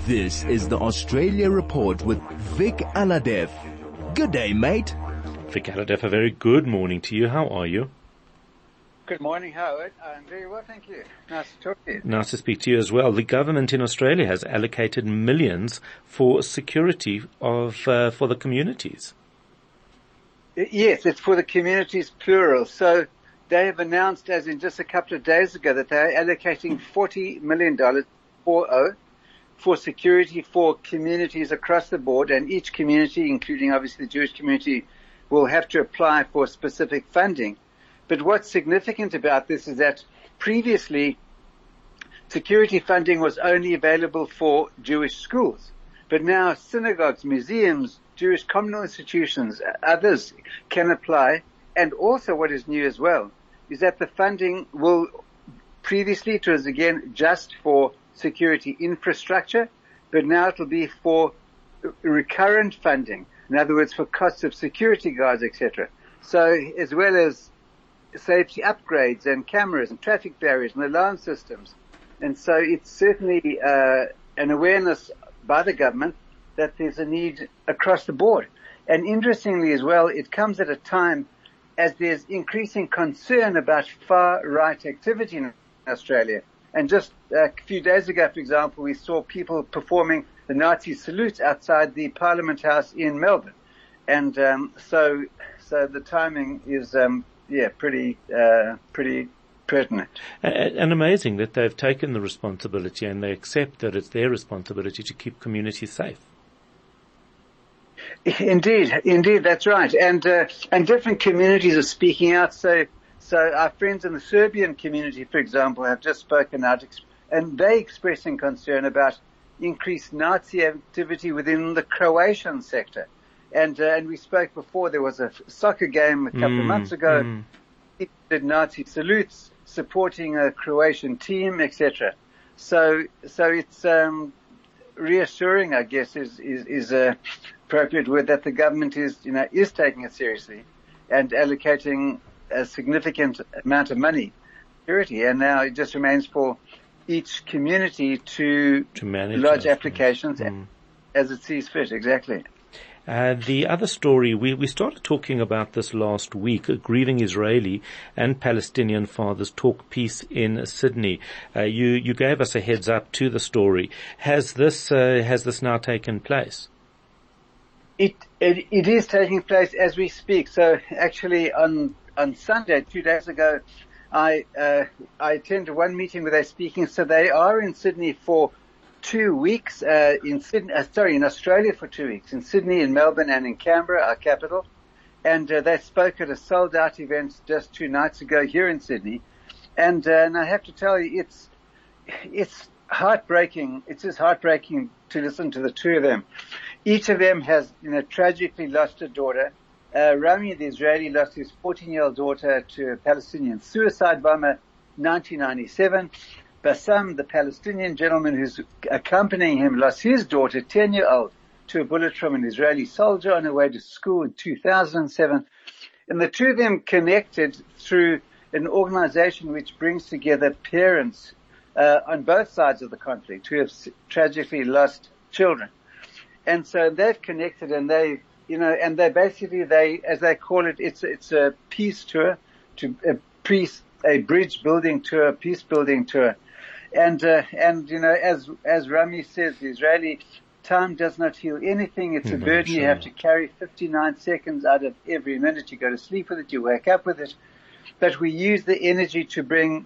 This is the Australia Report with Vic Aladef. Good day, mate. Vic Aladef, a very good morning to you. How are you? Good morning, Howard. I'm very well, thank you. Nice to talk to you. Nice to speak to you as well. The government in Australia has allocated millions for security for the communities. Yes, it's for the communities plural. So they have announced, as in just a couple of days ago, that they're allocating $40 million for security for communities across the board, and each community, including obviously the Jewish community, will have to apply for specific funding. But what's significant about this is that previously security funding was only available for Jewish schools. But now synagogues, museums, Jewish communal institutions, others can apply. And also what is new as well is that the funding will, previously it was again just for security infrastructure, but now it will be for recurrent funding. In other words, for costs of security guards, etc. So as well as safety upgrades and cameras and traffic barriers and alarm systems. And so it's certainly an awareness by the government that there's a need across the board. And interestingly as well, it comes at a time as there's increasing concern about far-right activity in Australia. And just a few days ago, for example, we saw people performing the Nazi salute outside the Parliament House in Melbourne. And so the timing is pretty pertinent. And amazing that they've taken the responsibility and they accept that it's their responsibility to keep communities safe. Indeed, that's right. And different communities are speaking out. So our friends in the Serbian community, for example, have just spoken out, and they expressing concern about increased Nazi activity within the Croatian sector. And we spoke before, there was a soccer game a couple of months ago. People did Nazi salutes supporting a Croatian team, etc. So it's reassuring, I guess, is a appropriate word, that the government is taking it seriously and allocating a significant amount of money for security. And now it just remains for each community to manage lodge applications as it sees fit. Exactly. The other story, we started talking about this last week. Grieving Israeli and Palestinian fathers talk peace in Sydney. You gave us a heads up to the story. Has this now taken place? It is taking place as we speak. So actually on Sunday, 2 days ago, I attended one meeting where they're speaking. So they are in Sydney for 2 weeks, in Australia for 2 weeks, in Sydney, in Melbourne and in Canberra, our capital. And they spoke at a sold out event just 2 nights ago here in Sydney. And I have to tell you, it's heartbreaking. It's just heartbreaking to listen to the two of them. Each of them has, tragically lost a daughter. Rami, the Israeli, lost his 14-year-old daughter to a Palestinian suicide bomber, 1997. Bassam, the Palestinian gentleman who's accompanying him, lost his daughter, 10-year-old, to a bullet from an Israeli soldier on her way to school in 2007. And the two of them connected through an organization which brings together parents on both sides of the conflict who have tragically lost children. And so they've connected, and they basically, as they call it, it's a peace tour, a bridge building tour, a peace building tour. And as Rami says, the Israeli, time does not heal anything. It's a burden you have to carry 59 seconds out of every minute. You go to sleep with it, you wake up with it. But we use the energy to bring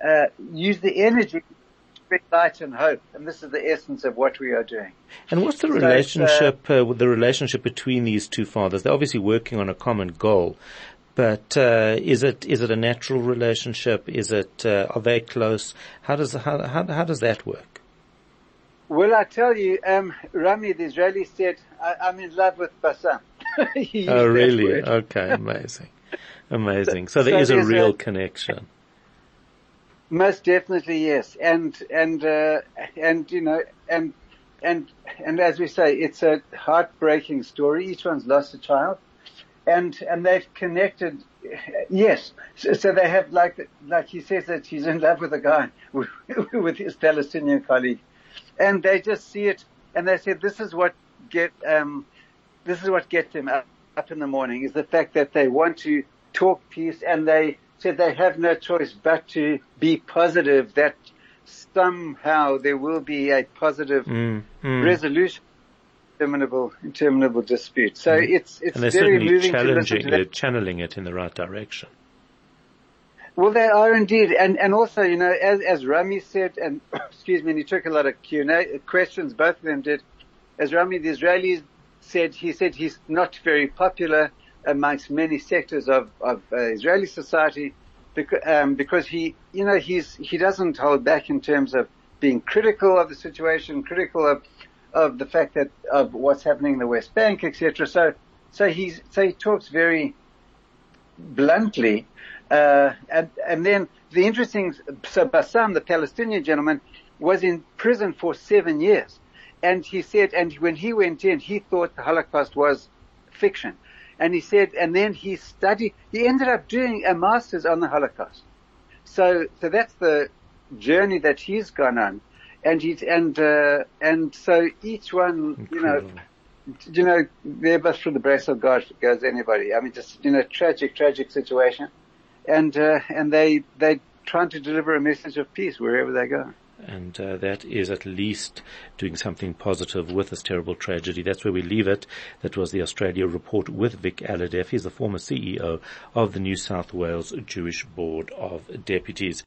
light and hope, and this is the essence of what we are doing. And what's the relationship between these two fathers? They're obviously working on a common goal, but is it a natural relationship? Are they close? How does that work? Well, I tell you, Rami, the Israeli, said, "I'm in love with Bassam." Oh, really? Okay, amazing. So there is a real connection. Most definitely, yes. And as we say, it's a heartbreaking story. Each one's lost a child, and they've connected. Yes. So they have, like he says that he's in love with a guy, with his Palestinian colleague. and they just see it, and they said this is what gets them up in the morning, is the fact that they want to talk peace, and they said they have no choice but to be positive that somehow there will be a positive resolution interminable dispute. So it's and they're very certainly moving to listen to that. channeling it in the right direction. Well, they are indeed, and also, as Rami said, and excuse me, and he took a lot of Q&A questions, both of them did. As Rami, the Israeli he said he's not very popular amongst many sectors of Israeli society because he doesn't hold back in terms of being critical of the situation, critical of the fact that of what's happening in the West Bank, etc. So he talks very bluntly, and then the interesting, so Bassam, the Palestinian gentleman, was in prison for 7 years, and he said, and when he went in, he thought the Holocaust was fiction, and he said, and then he ended up doing a master's on the Holocaust. So that's the journey that he's gone on, and so each one, Incredible. they're but through the grace of God goes anybody. I mean, just, tragic situation. And they trying to deliver a message of peace wherever they go. And that is at least doing something positive with this terrible tragedy. That's where we leave it. That was the Australia Report with Vic Alhadeff. He's the former CEO of the New South Wales Jewish Board of Deputies.